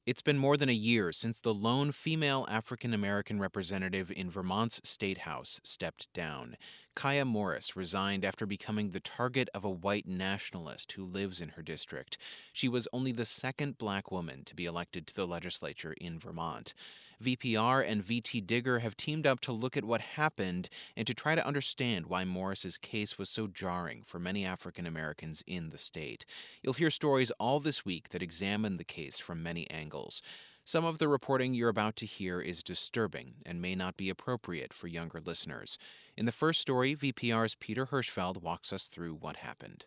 It's been more than a year since the lone female African American representative in Vermont's State House stepped down. Kaya Morris resigned after becoming the target of a white nationalist who lives in her district. She was only the second black woman to be elected to the legislature in Vermont. VPR and VT Digger have teamed up to look at what happened and to try to understand why Morris's case was so jarring for many African Americans in the state. You'll hear stories all this week that examine the case from many angles. Some of the reporting you're about to hear is disturbing and may not be appropriate for younger listeners. In the first story, VPR's Peter Hirschfeld walks us through what happened.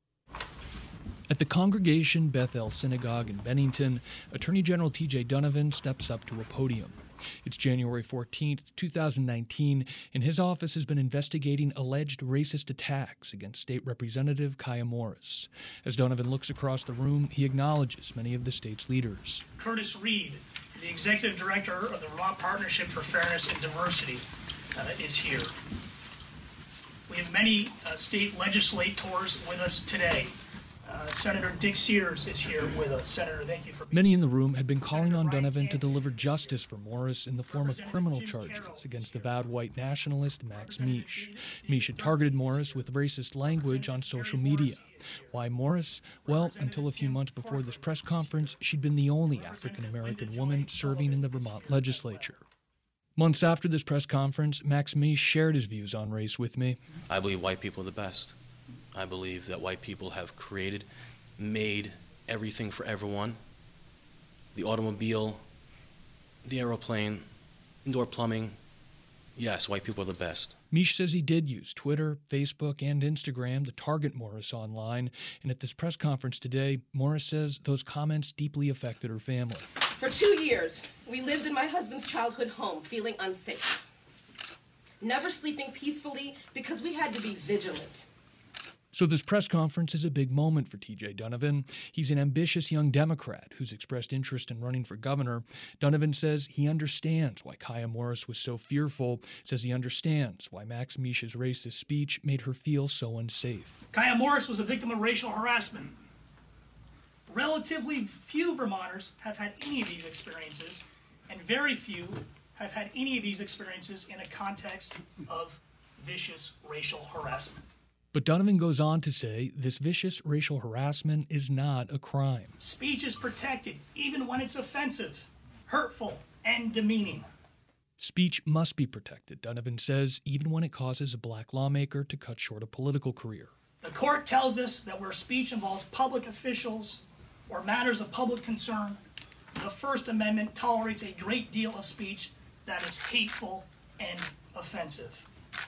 At the Congregation Bethel Synagogue in Bennington, Attorney General T.J. Donovan steps up to a podium. It's January 14th, 2019, and his office has been investigating alleged racist attacks against State Representative Kaya Morris. As Donovan looks across the room, he acknowledges many of the state's leaders. Curtis Reed, the Executive Director of the Vermont Partnership for Fairness and Diversity, is here. We have many state legislators with us today. Senator Dick Sears is here with us. Senator, thank you for being Many in the room had been calling on Donovan to deliver justice for Morris in the form of criminal charges against avowed white nationalist Max Misch. Misch had targeted Morris with racist language on social media. Why Morris? Well, until a few months before this press conference, she'd been the only African-American woman serving in the Vermont legislature. Months after this press conference, Max Misch shared his views on race with me. I believe white people are the best. I believe that white people have made everything for everyone. The automobile, the airplane, indoor plumbing. Yes, white people are the best. Misch says he did use Twitter, Facebook, and Instagram to target Morris online. And at this press conference today, Morris says those comments deeply affected her family. For 2 years, we lived in my husband's childhood home, feeling unsafe. Never sleeping peacefully because we had to be vigilant. So this press conference is a big moment for T.J. Donovan. He's an ambitious young Democrat who's expressed interest in running for governor. Donovan says he understands why Kaya Morris was so fearful, says he understands why Max Misch's racist speech made her feel so unsafe. Kaya Morris was a victim of racial harassment. Relatively few Vermonters have had any of these experiences, and very few have had any of these experiences in a context of vicious racial harassment. But Donovan goes on to say this vicious racial harassment is not a crime. Speech is protected even when it's offensive, hurtful, and demeaning. Speech must be protected, Donovan says, even when it causes a black lawmaker to cut short a political career. The court tells us that where speech involves public officials or matters of public concern, the First Amendment tolerates a great deal of speech that is hateful and offensive.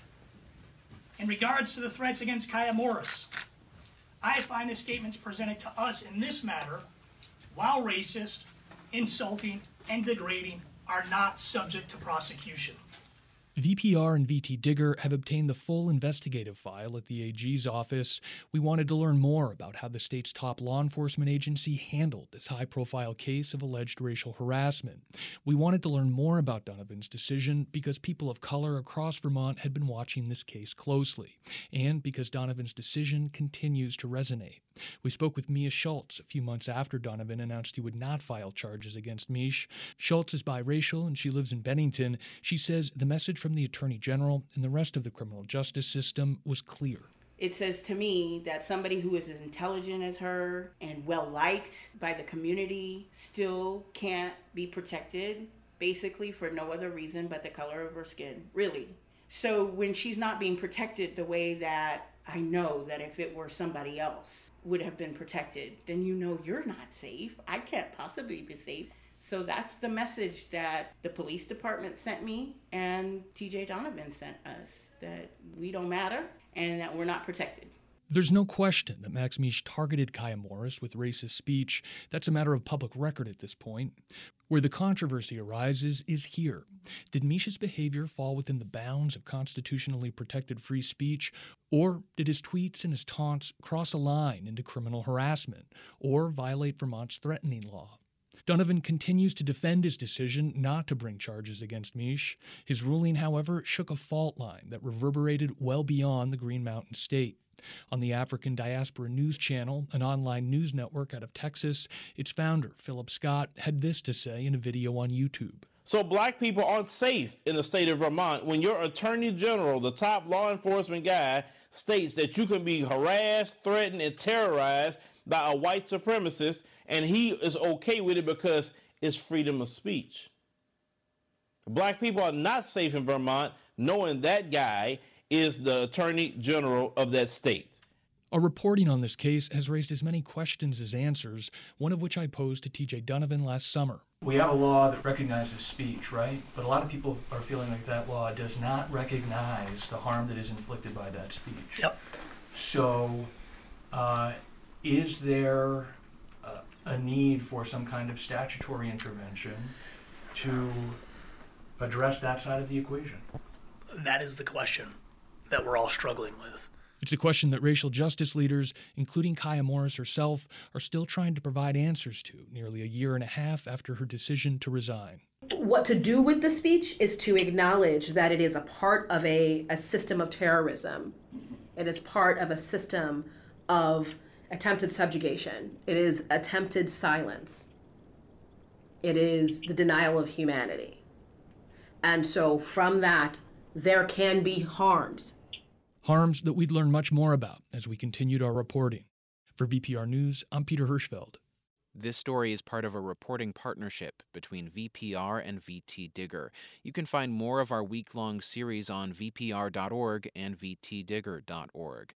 In regards to the threats against Kaya Morris, I find the statements presented to us in this matter, while racist, insulting, and degrading, are not subject to prosecution. VPR and VT Digger have obtained the full investigative file at the AG's office. We wanted to learn more about how the state's top law enforcement agency handled this high-profile case of alleged racial harassment. We wanted to learn more about Donovan's decision because people of color across Vermont had been watching this case closely, and because Donovan's decision continues to resonate. We spoke with Mia Schultz a few months after Donovan announced he would not file charges against Misch. Schultz is biracial and she lives in Bennington. She says the message from the Attorney General and the rest of the criminal justice system was clear. It says to me that somebody who is as intelligent as her and well-liked by the community still can't be protected, basically for no other reason but the color of her skin, really. So when she's not being protected the way that I know that if it were somebody else would have been protected, then you know you're not safe. I can't possibly be safe. So that's the message that the police department sent me and TJ Donovan sent us, that we don't matter and that we're not protected. There's no question that Max Misch targeted Kaya Morris with racist speech. That's a matter of public record at this point. Where the controversy arises is here. Did Misch's behavior fall within the bounds of constitutionally protected free speech, or did his tweets and his taunts cross a line into criminal harassment, or violate Vermont's threatening law? Donovan continues to defend his decision not to bring charges against Mish. His ruling, however, shook a fault line that reverberated well beyond the Green Mountain State. On the African Diaspora News Channel, an online news network out of Texas, its founder, Philip Scott, had this to say in a video on YouTube. So black people aren't safe in the state of Vermont when your attorney general, the top law enforcement guy, states that you can be harassed, threatened, and terrorized by a white supremacist, and he is okay with it because it's freedom of speech. Black people are not safe in Vermont knowing that guy is the attorney general of that state. Our reporting on this case has raised as many questions as answers, one of which I posed to TJ Donovan last summer. We have a law that recognizes speech, right? But a lot of people are feeling like that law does not recognize the harm that is inflicted by that speech. Yep. So, is there a need for some kind of statutory intervention to address that side of the equation? That is the question that we're all struggling with. It's a question that racial justice leaders, including Kaya Morris herself, are still trying to provide answers to nearly a year and a half after her decision to resign. What to do with the speech is to acknowledge that it is a part of a system of terrorism. It is part of a system of attempted subjugation. It is attempted silence. It is the denial of humanity. And so from that, there can be harms. Harms that we'd learn much more about as we continued our reporting. For VPR News, I'm Peter Hirschfeld. This story is part of a reporting partnership between VPR and VT Digger. You can find more of our week-long series on vpr.org and vtdigger.org.